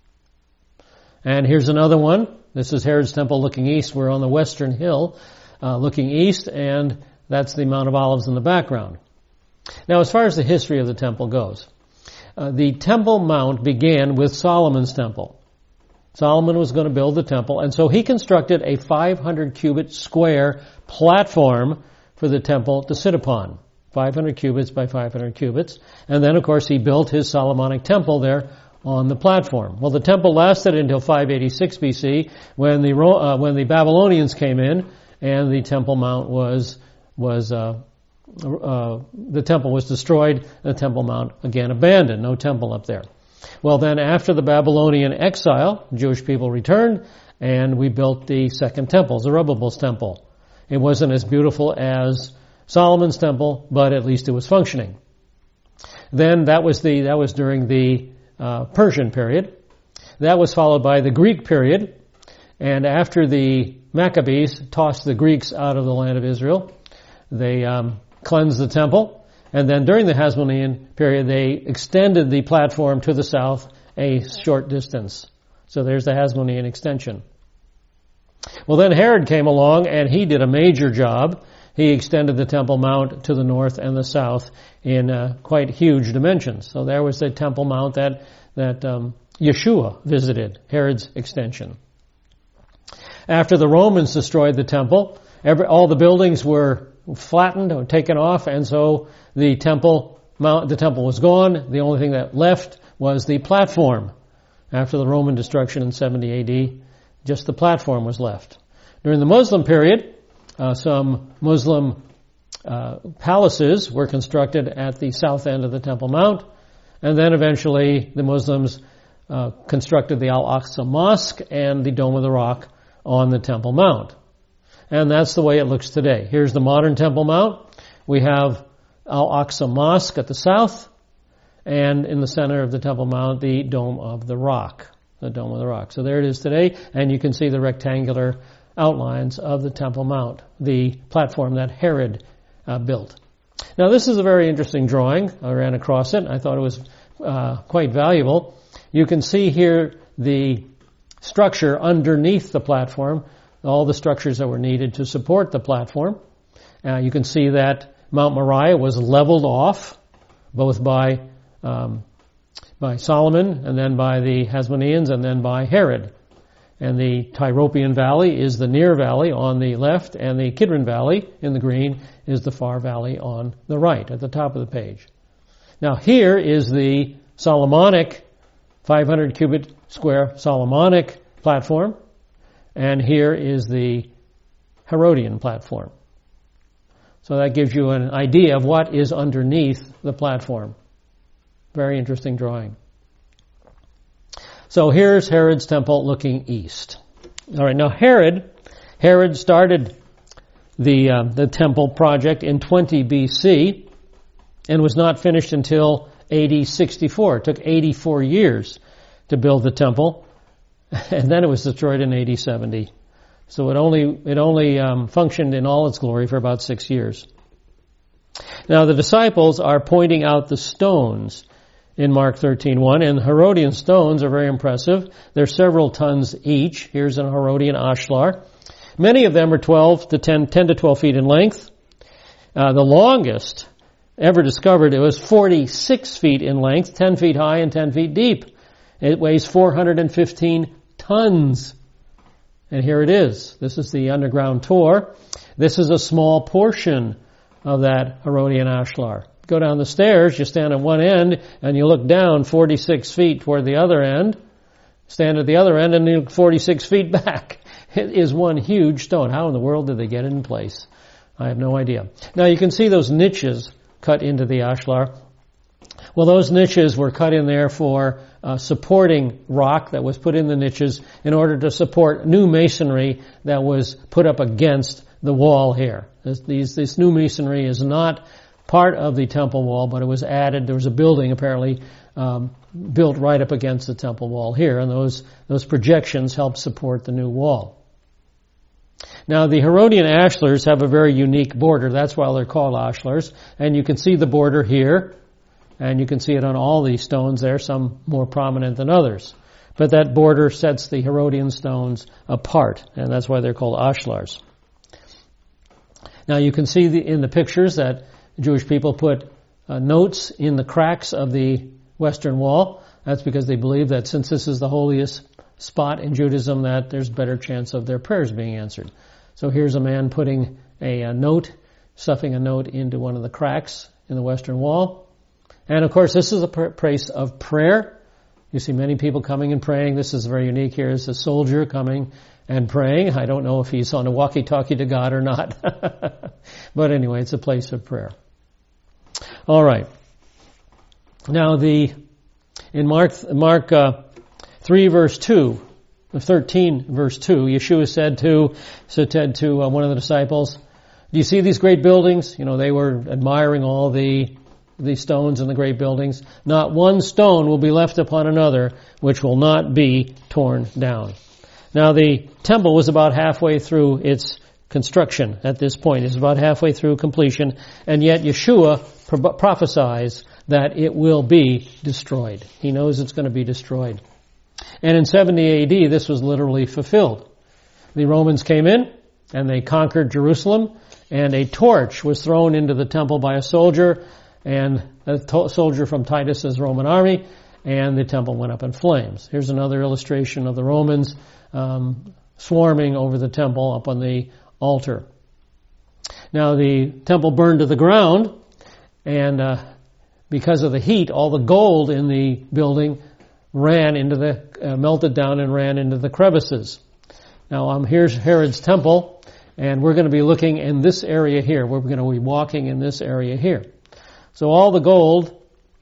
And here's another one. This is Herod's temple looking east. We're on the western hill looking east, and that's the Mount of Olives in the background. Now, as far as the history of the temple goes, the Temple Mount began with Solomon's temple. Solomon was going to build the temple, and so he constructed a 500-cubit square platform for the temple to sit upon. 500 cubits by 500 cubits. And then, of course, he built his Solomonic temple there on the platform. Well, the temple lasted until 586 BC when the Babylonians came in, and the Temple Mount was the temple was destroyed, the Temple Mount again abandoned. No temple up there. Well, then after the Babylonian exile, Jewish people returned, and we built the second temple, Zerubbabel's temple. It wasn't as beautiful as Solomon's temple, but at least it was functioning. Then that was during the Persian period. That was followed by the Greek period, and after the Maccabees tossed the Greeks out of the land of Israel, they cleansed the temple, and then during the Hasmonean period, they extended the platform to the south a short distance. So there's the Hasmonean extension. Well, then Herod came along, and he did a major job. He extended the Temple Mount to the north and the south in quite huge dimensions. So there was the Temple Mount that Yeshua visited, Herod's extension. After the Romans destroyed the temple, all the buildings were flattened or taken off, and so the temple was gone. The only thing that left was the platform. After the Roman destruction in 70 AD, just the platform was left. During the Muslim period, some Muslim palaces were constructed at the south end of the Temple Mount, and then eventually the Muslims constructed the Al-Aqsa Mosque and the Dome of the Rock on the Temple Mount. And that's the way it looks today. Here's the modern Temple Mount. We have Al-Aqsa Mosque at the south, and in the center of the Temple Mount, the Dome of the Rock. The Dome of the Rock. So there it is today, and you can see the rectangular outlines of the Temple Mount, the platform that Herod built. Now this is a very interesting drawing. I ran across it. I thought it was quite valuable. You can see here the structure underneath the platform, all the structures that were needed to support the platform. You can see that Mount Moriah was leveled off, both by Solomon, and then by the Hasmoneans, and then by Herod. And the Tyropoeon Valley is the near valley on the left, and the Kidron Valley in the green is the far valley on the right, at the top of the page. Now here is the Solomonic, 500 cubit square Solomonic platform, and here is the Herodian platform. So that gives you an idea of what is underneath the platform. Very interesting drawing. So here's Herod's temple looking east. All right, now Herod started the temple project in 20 BC and was not finished until AD 64. It took 84 years to build the temple, and then it was destroyed in AD 70. So it only functioned in all its glory for about 6 years. Now the disciples are pointing out the stones in Mark 13:1, and the Herodian stones are very impressive. They're several tons each. Here's a Herodian ashlar. Many of them are 10 to 12 feet in length. The longest ever discovered, it was 46 feet in length, 10 feet high and 10 feet deep. It weighs 415 tons. And here it is. This is the underground tour. This is a small portion of that Herodian ashlar. Go down the stairs, you stand at one end, and you look down 46 feet toward the other end. Stand at the other end, and you look 46 feet back. It is one huge stone. How in the world did they get it in place? I have no idea. Now you can see those niches cut into the ashlar. Well, those niches were cut in there for supporting rock that was put in the niches in order to support new masonry that was put up against the wall here. This new masonry is not part of the temple wall, but it was added. There was a building apparently built right up against the temple wall here, and those projections helped support the new wall. Now the Herodian ashlars have a very unique border. That's why they're called ashlars, and you can see the border here, and you can see it on all these stones there, some more prominent than others. But that border sets the Herodian stones apart, and that's why they're called ashlars. Now you can see in the pictures that Jewish people put notes in the cracks of the western wall. That's because they believe that since this is the holiest spot in Judaism, that there's better chance of their prayers being answered. So here's a man putting a note, stuffing a note into one of the cracks in the western wall. And of course, this is a place of prayer. You see many people coming and praying. This is very unique. Here is a soldier coming and praying. I don't know if he's on a walkie-talkie to God or not. But anyway, it's a place of prayer. All right. Now in Mark 3 verse 2, 13 verse 2, Yeshua said to one of the disciples, do you see these great buildings? You know, they were admiring all the stones in the great buildings. Not one stone will be left upon another, which will not be torn down. Now the temple was about halfway through its construction at this point. It's about halfway through completion, and yet Yeshua prophesies that it will be destroyed. He knows it's going to be destroyed. And in 70 AD, this was literally fulfilled. The Romans came in, and they conquered Jerusalem, and a torch was thrown into the temple by a soldier, and a soldier from Titus's Roman army, and the temple went up in flames. Here's another illustration of the Romans swarming over the temple up on the altar. Now the temple burned to the ground, and because of the heat, all the gold in the building ran into melted down and ran into the crevices. Now here's Herod's temple, and we're going to be looking in this area here. We're going to be walking in this area here. So all the gold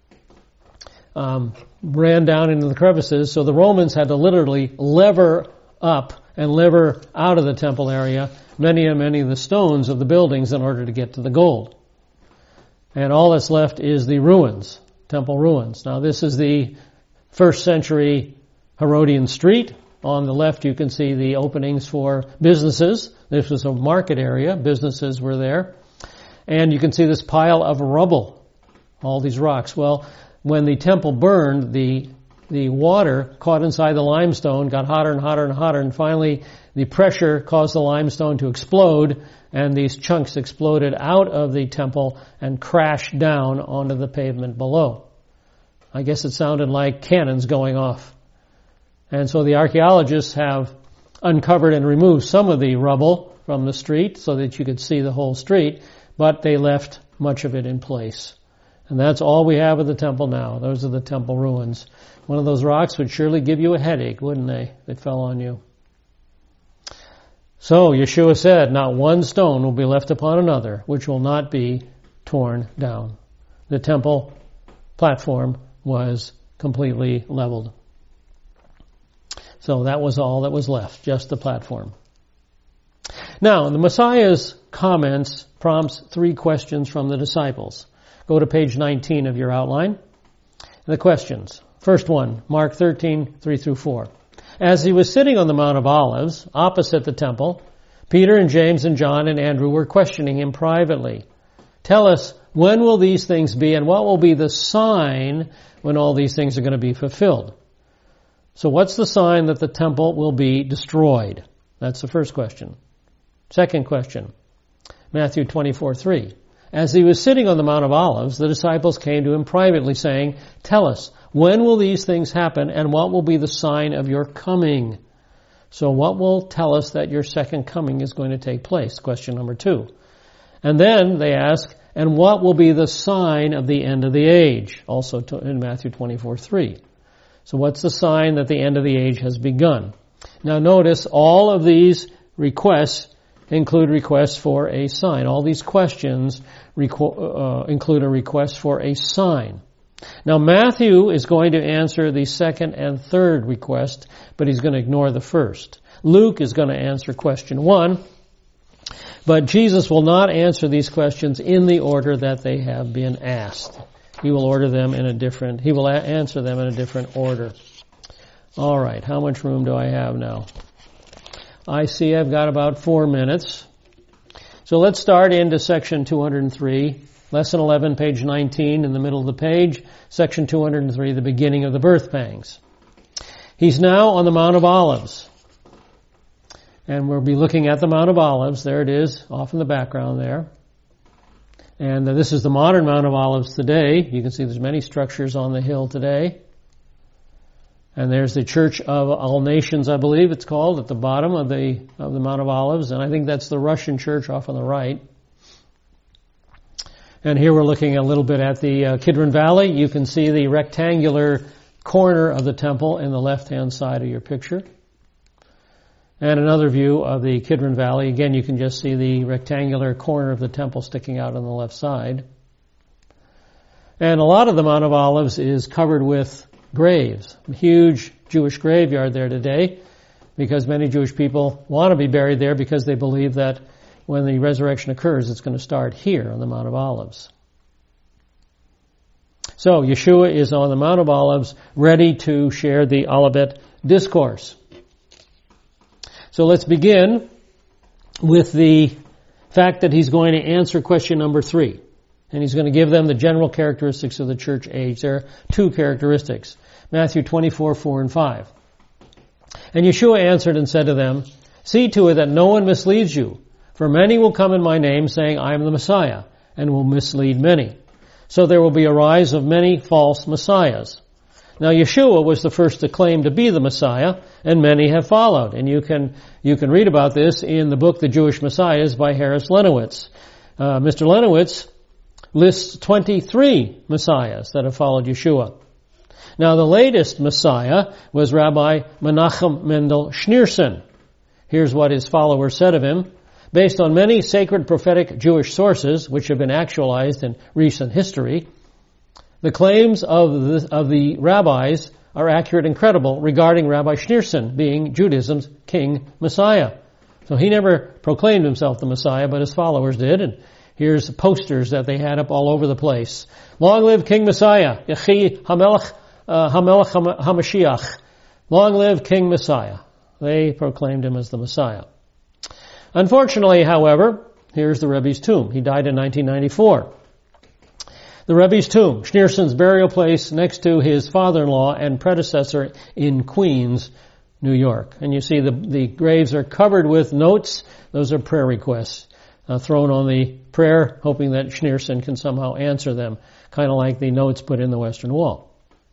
ran down into the crevices, so the Romans had to literally lever up and lever out of the temple area many and many of the stones of the buildings in order to get to the gold. And all that's left is the ruins, temple ruins. Now this is the first century Herodian street. On the left you can see the openings for businesses. This was a market area. Businesses were there. And you can see this pile of rubble, all these rocks. Well, when the temple burned, the water caught inside the limestone, got hotter and hotter and hotter, and finally the pressure caused the limestone to explode, and these chunks exploded out of the temple and crashed down onto the pavement below. I guess it sounded like cannons going off. And so the archaeologists have uncovered and removed some of the rubble from the street so that you could see the whole street, but they left much of it in place. And that's all we have of the temple now. Those are the temple ruins. One of those rocks would surely give you a headache, wouldn't they, if it fell on you? So Yeshua said, not one stone will be left upon another, which will not be torn down. The temple platform was completely leveled. So that was all that was left, just the platform. Now, the Messiah's comments prompts 3 questions from the disciples. Go to page 19 of your outline. The questions. First one, Mark 13, 3 through 4. As he was sitting on the Mount of Olives, opposite the temple, Peter and James and John and Andrew were questioning him privately. Tell us, when will these things be, and what will be the sign when all these things are going to be fulfilled? So what's the sign that the temple will be destroyed? That's the first question. Second question, Matthew 24:3. As he was sitting on the Mount of Olives, the disciples came to him privately saying, tell us, when will these things happen, and what will be the sign of your coming? So what will tell us that your second coming is going to take place? Question number 2. And then they ask, and what will be the sign of the end of the age? Also in Matthew 24:3. So what's the sign that the end of the age has begun? Now notice all of these requests include requests for a sign. All these questions include a request for a sign. Now Matthew is going to answer the second and third request, but he's going to ignore the first. Luke is going to answer question 1, but Jesus will not answer these questions in the order that they have been asked. He will answer them in a different order. All right, how much room do I have now? I see I've got about 4 minutes. So let's start into section 203, lesson 11, page 19, in the middle of the page, section 203, the beginning of the birth pangs. He's now on the Mount of Olives. And we'll be looking at the Mount of Olives. There it is, off in the background there. And this is the modern Mount of Olives today. You can see there's many structures on the hill today. And there's the Church of All Nations, I believe it's called, at the bottom of the Mount of Olives. And I think that's the Russian church off on the right. And here we're looking a little bit at the Kidron Valley. You can see the rectangular corner of the temple in the left-hand side of your picture. And another view of the Kidron Valley. Again, you can just see the rectangular corner of the temple sticking out on the left side. And a lot of the Mount of Olives is covered with graves. A huge Jewish graveyard there today, because many Jewish people want to be buried there because they believe that when the resurrection occurs, it's going to start here on the Mount of Olives. So Yeshua is on the Mount of Olives, ready to share the Olivet Discourse. So let's begin with the fact that he's going to answer question number 3. And he's going to give them the general characteristics of the church age. There are 2 characteristics. Matthew 24, 4 and 5. And Yeshua answered and said to them, "See to it that no one misleads you, for many will come in my name, saying, I am the Messiah, and will mislead many. So there will be a rise of many false messiahs." Now Yeshua was the first to claim to be the Messiah, and many have followed. And you can read about this in the book The Jewish Messiahs by Harris Lenowitz. Mr. Lenowitz lists 23 messiahs that have followed Yeshua. Now the latest Messiah was Rabbi Menachem Mendel Schneerson. Here's what his followers said of him. Based on many sacred prophetic Jewish sources, which have been actualized in recent history, the claims of the rabbis are accurate and credible regarding Rabbi Schneerson being Judaism's King Messiah. So he never proclaimed himself the Messiah, but his followers did, and here's posters that they had up all over the place. Long live King Messiah, Yechi Hamelech HaMashiach. Long live King Messiah. They proclaimed him as the Messiah. Unfortunately, however, here's the Rebbe's tomb. He died in 1994. The Rebbe's tomb, Schneerson's burial place next to his father-in-law and predecessor in Queens, New York. And you see the graves are covered with notes. Those are prayer requests thrown on the prayer, hoping that Schneerson can somehow answer them, kind of like the notes put in the Western Wall.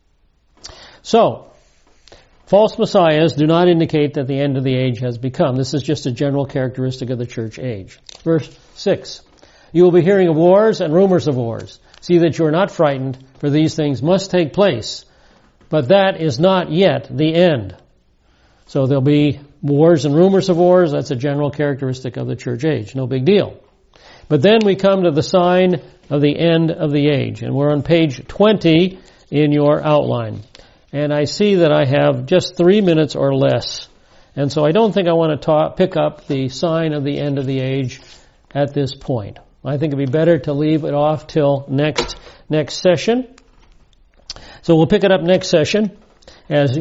So, false messiahs do not indicate that the end of the age has become. This is just a general characteristic of the church age. Verse 6. You will be hearing of wars and rumors of wars. See that you are not frightened, for these things must take place. But that is not yet the end. So there'll be wars and rumors of wars. That's a general characteristic of the church age. No big deal. But then we come to the sign of the end of the age. And we're on page 20 in your outline. And I see that I have just 3 minutes or less. And so I don't think I want to pick up the sign of the end of the age at this point. I think it'd be better to leave it off till next session. So we'll pick it up next session as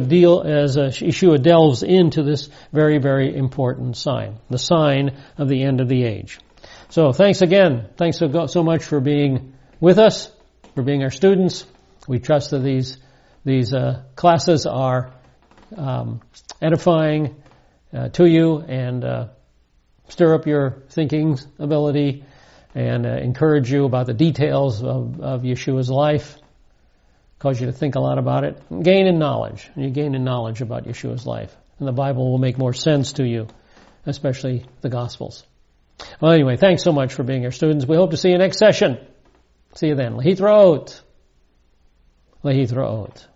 Yeshua delves into this very, very important sign, the sign of the end of the age. So thanks again. Thanks so much for being with us, for being our students. We trust that these classes are edifying to you and stir up your thinking ability and encourage you about the details of Yeshua's life, cause you to think a lot about it, and gain in knowledge. And you gain in knowledge about Yeshua's life. And the Bible will make more sense to you, especially the Gospels. Well, anyway, thanks so much for being our students. We hope to see you next session. See you then. Lehitraot. Lehitraot.